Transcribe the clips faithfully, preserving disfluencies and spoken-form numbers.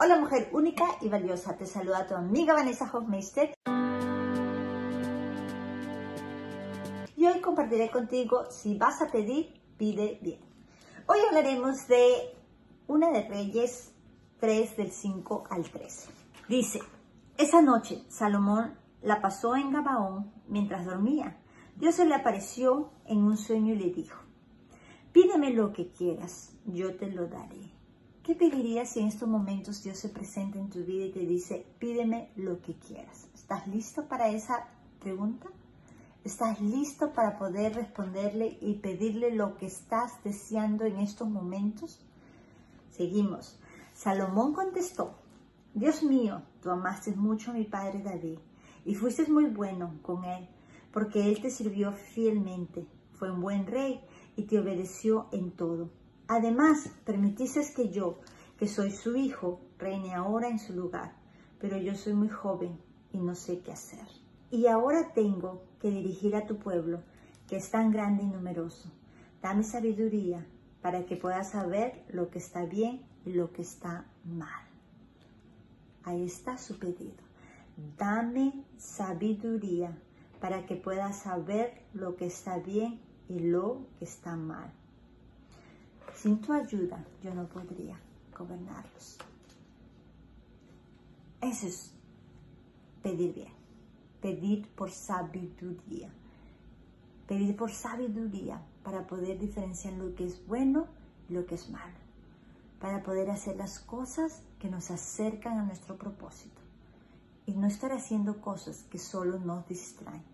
Hola mujer única y valiosa, te saluda tu amiga Vanessa Hofmeister. Y hoy compartiré contigo, si vas a pedir, pide bien. Hoy hablaremos de una de Reyes tres del cinco al trece. Dice, esa noche Salomón la pasó en Gabaón mientras dormía. Dios se le apareció en un sueño y le dijo, pídeme lo que quieras, yo te lo daré. ¿Qué pedirías si en estos momentos Dios se presenta en tu vida y te dice, pídeme lo que quieras? ¿Estás listo para esa pregunta? ¿Estás listo para poder responderle y pedirle lo que estás deseando en estos momentos? Seguimos. Salomón contestó, Dios mío, tú amaste mucho a mi padre David y fuiste muy bueno con él, porque él te sirvió fielmente, fue un buen rey y te obedeció en todo. Además, permitiste que yo, que soy su hijo, reine ahora en su lugar, pero yo soy muy joven y no sé qué hacer. Y ahora tengo que dirigir a tu pueblo, que es tan grande y numeroso. Dame sabiduría para que pueda saber lo que está bien y lo que está mal. Ahí está su pedido. Dame sabiduría para que pueda saber lo que está bien y lo que está mal. Sin tu ayuda, yo no podría gobernarlos. Eso es pedir bien. Pedir por sabiduría. Pedir por sabiduría para poder diferenciar lo que es bueno y lo que es malo. Para poder hacer las cosas que nos acercan a nuestro propósito. Y no estar haciendo cosas que solo nos distraen.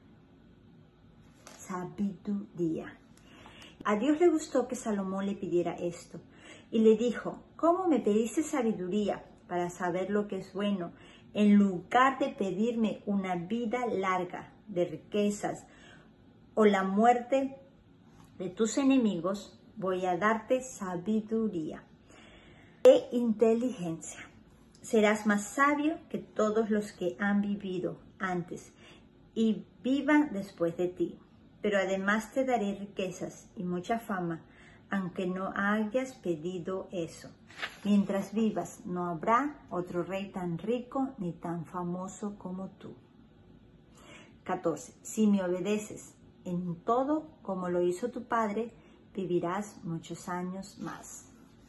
Sabiduría. A Dios le gustó que Salomón le pidiera esto y le dijo, ¿cómo me pediste sabiduría para saber lo que es bueno? En lugar de pedirme una vida larga de riquezas o la muerte de tus enemigos, voy a darte sabiduría e inteligencia. Serás más sabio que todos los que han vivido antes y vivan después de ti. Pero además te daré riquezas y mucha fama, aunque no hayas pedido eso. Mientras vivas, no habrá otro rey tan rico ni tan famoso como tú. catorce. Si me obedeces en todo como lo hizo tu padre, vivirás muchos años más.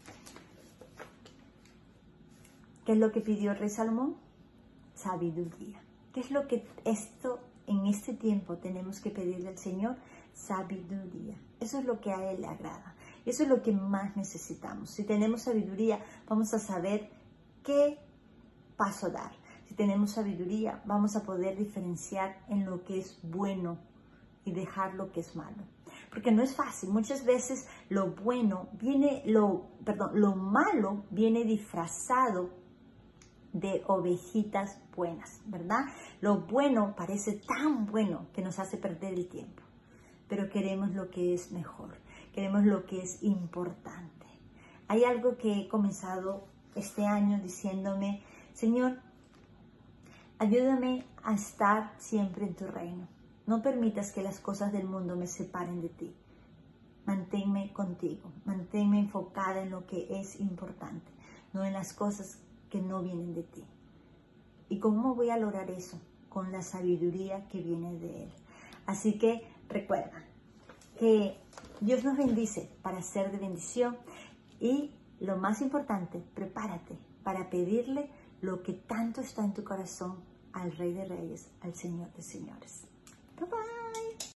¿Qué es lo que pidió el rey Salomón? Sabiduría. ¿Qué es lo que esto en este tiempo tenemos que pedirle al Señor? Sabiduría. Eso es lo que a Él le agrada. Eso es lo que más necesitamos. Si tenemos sabiduría, vamos a saber qué paso dar. Si tenemos sabiduría, vamos a poder diferenciar en lo que es bueno y dejar lo que es malo. Porque no es fácil. Muchas veces lo bueno viene, lo, perdón, lo malo viene disfrazado de ovejitas buenas, ¿verdad? Lo bueno parece tan bueno que nos hace perder el tiempo, pero queremos lo que es mejor, queremos lo que es importante. Hay algo que he comenzado este año diciéndome, Señor, ayúdame a estar siempre en tu reino. No permitas que las cosas del mundo me separen de ti. Manténme contigo, manténme enfocada en lo que es importante, no en las cosas que no vienen de ti. ¿Y cómo voy a lograr eso? Con la sabiduría que viene de Él. Así que recuerda que Dios nos bendice para ser de bendición y lo más importante, prepárate para pedirle lo que tanto está en tu corazón al Rey de Reyes, al Señor de Señores. Bye bye.